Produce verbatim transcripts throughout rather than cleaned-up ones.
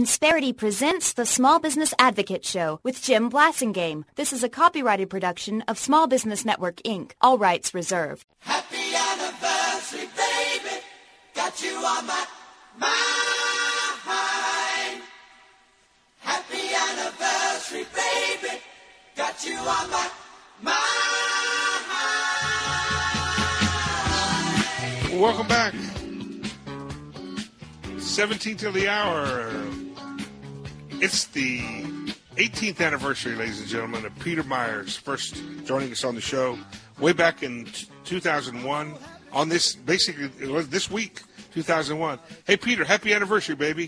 Insperity presents the Small Business Advocate Show with Jim Blasingame. This is a copyrighted production of Small Business Network, Incorporated. All rights reserved. Happy anniversary, baby. Got you on my mind. Happy anniversary, baby. Got you on my mind. Welcome back. seventeen till the hour. It's the eighteenth anniversary, ladies and gentlemen, of Peter Myers first joining us on the show way back in two thousand one. On this, basically, it was this week, two thousand one. Hey, Peter, happy anniversary, baby.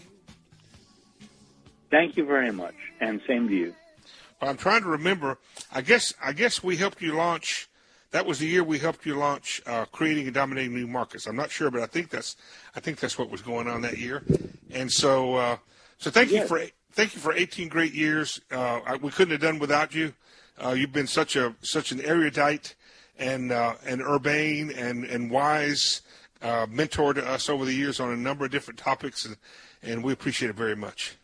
Thank you very much, and same to you. Well, I'm trying to remember. I guess I guess we helped you launch. That was the year we helped you launch uh, Creating and Dominating New Markets. I'm not sure, but I think that's I think that's what was going on that year. And so, uh, so thank yes. you for thank you for eighteen great years. Uh, I, we couldn't have done without you. Uh, you've been such a such an erudite and uh, and urbane and and wise uh, mentor to us over the years on a number of different topics, and, and we appreciate it very much.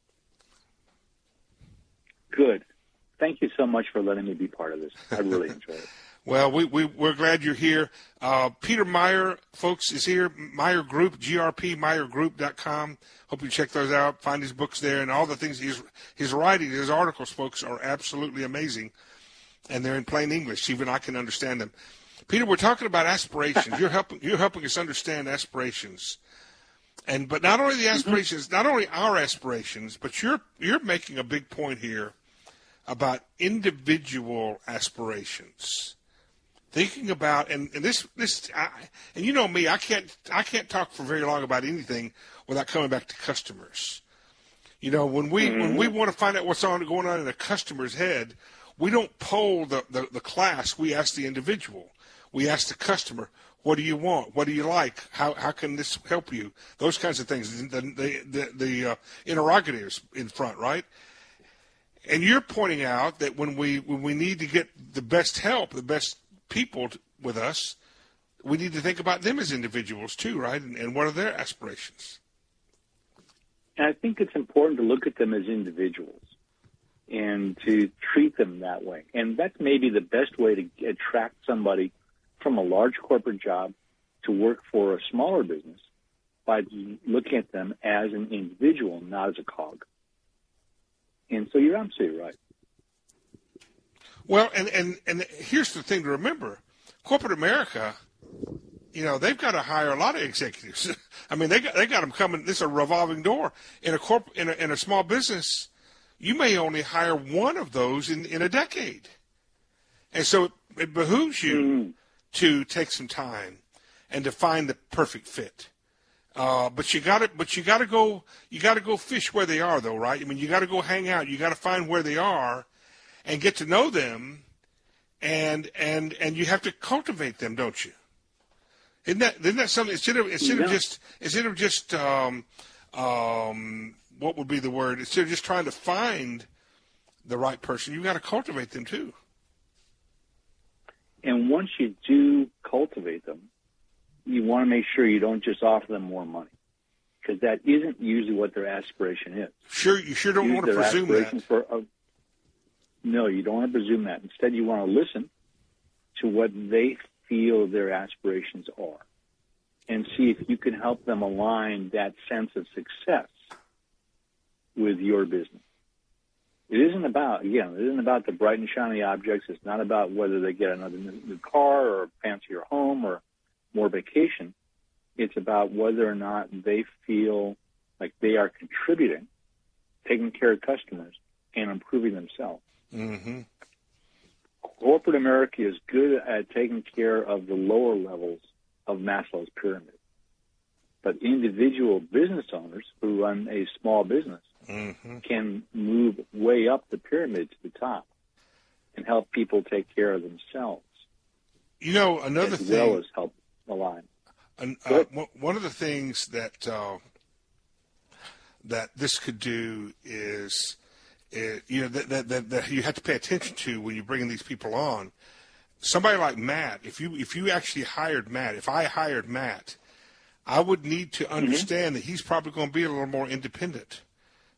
Good. Thank you so much for letting me be part of this. I really enjoy it. Well, we, we, we're glad you're here. Uh, Peter Meyer, folks, is here. Meyer Group, G R P, meyer group dot com. Hope you check those out. Find his books there, and all the things he's his writing, his articles, folks, are absolutely amazing, and they're in plain English. Even I can understand them. Peter, we're talking about aspirations. You're helping you're helping us understand aspirations, and but not only the aspirations, not only our aspirations, but you're you're making a big point here about individual aspirations. Thinking about and, and this this I, and you know me, I can't I can't talk for very long about anything without coming back to customers. You know, when we mm-hmm. when we want to find out what's on going on in a customer's head, we don't poll the, the, the class. We ask the individual. We ask the customer, what do you want? What do you like? How how can this help you? Those kinds of things. The the the, the uh, interrogatives in front, right? And you're pointing out that when we when we need to get the best help, the best people with us, we need to think about them as individuals too, right? And, and what are their aspirations? And I think it's important to look at them as individuals and to treat them that way. And that's maybe the best way to attract somebody from a large corporate job to work for a smaller business, by looking at them as an individual, not as a cog. And so you're absolutely right. Well, and, and, and here's the thing to remember. Corporate America, you know, they've got to hire a lot of executives. I mean, they got they got them coming. This is a revolving door. In a corp, in a, in a small business, you may only hire one of those in, in a decade. And so it, it behooves you mm-hmm. to take some time and to find the perfect fit. Uh, but you got to, but you got to go, you got to go fish where they are, though, right? I mean, you got to go hang out. You got to find where they are and get to know them, and and and you have to cultivate them, don't you? Isn't that isn't that something? Instead of instead yeah. of just instead of just um, um, what would be the word? Instead of just trying to find the right person, you got to cultivate them too. And once you do cultivate them, you want to make sure you don't just offer them more money, because that isn't usually what their aspiration is. Sure, you sure don't want to presume that. For a, no, you don't want to presume that. Instead, you want to listen to what they feel their aspirations are and see if you can help them align that sense of success with your business. It isn't about, again, it isn't about the bright and shiny objects. It's not about whether they get another new car or a fancier home or more vacation. It's about whether or not they feel like they are contributing, taking care of customers, and improving themselves. Mm-hmm. Corporate America is good at taking care of the lower levels of Maslow's pyramid. But individual business owners who run a small business mm-hmm. can move way up the pyramid to the top and help people take care of themselves. You know, another as thing... As well as help align. An, uh, one of the things that uh, that this could do is... It, you know, that, that, that, that you have to pay attention to when you're bringing these people on. Somebody like Matt, if you if you actually hired Matt, if I hired Matt, I would need to understand mm-hmm. that he's probably going to be a little more independent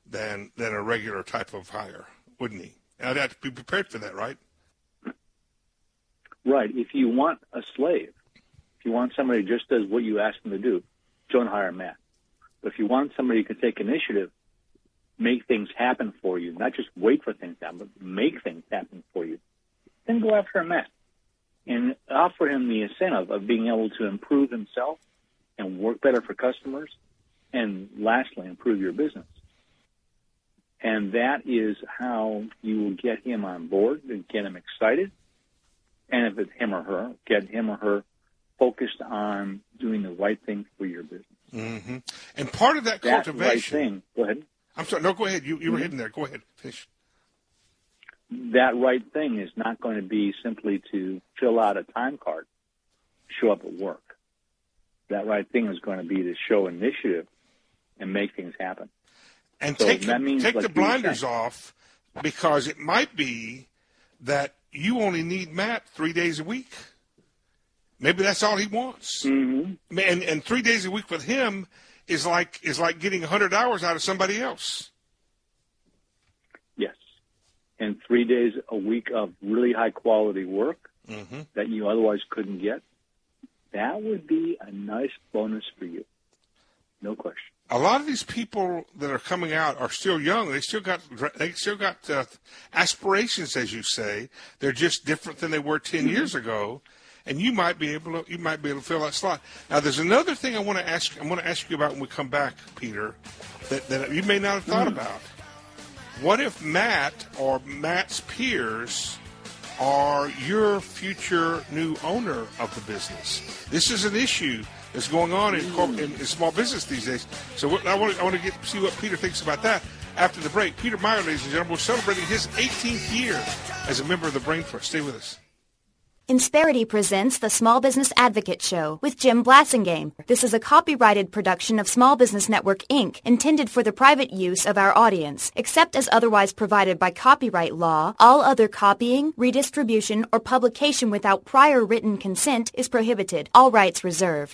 than than a regular type of hire, wouldn't he? And I'd have to be prepared for that, right? Right. If you want a slave, if you want somebody who just does what you ask them to do, don't hire Matt. But if you want somebody who can take initiative, make things happen for you, not just wait for things to happen, but make things happen for you, then go after Matt and offer him the incentive of being able to improve himself and work better for customers, and lastly, improve your business. And that is how you will get him on board and get him excited. And if it's him or her, get him or her focused on doing the right thing for your business. Mm-hmm. And part of that, that cultivation. Right thing, go ahead. I'm sorry. No, go ahead. You you were Mm-hmm. hitting there. Go ahead. Finish. That right thing is not going to be simply to fill out a time card, show up at work. That right thing is going to be to show initiative and make things happen. And So take that the, means, take like the you were blinders saying, off, because it might be that you only need Matt three days a week. Maybe that's all he wants. Mm-hmm. And and three days a week with him is like is like getting a hundred hours out of somebody else. Yes. And three days a week of really high quality work Mm-hmm. that you otherwise couldn't get, that would be a nice bonus for you. No question. A lot of these people that are coming out are still young. They still got they still got uh, aspirations, as you say. They're just different than they were ten mm-hmm. years ago. And you might be able to you might be able to fill that slot. Now, there's another thing I want to ask. I want to ask you about when we come back, Peter, that, that you may not have thought mm-hmm. about. What if Matt or Matt's peers are your future new owner of the business? This is an issue that's going on in, corp- in, in small business these days. So what, I want to I want to get see what Peter thinks about that after the break. Peter Meyer, ladies and gentlemen, we're celebrating his eighteenth year as a member of the Brain Trust. Stay with us. Insperity presents the Small Business Advocate Show with Jim Blassingame. This is a copyrighted production of Small Business Network, Incorporated, intended for the private use of our audience. Except as otherwise provided by copyright law, all other copying, redistribution, or publication without prior written consent is prohibited. All rights reserved.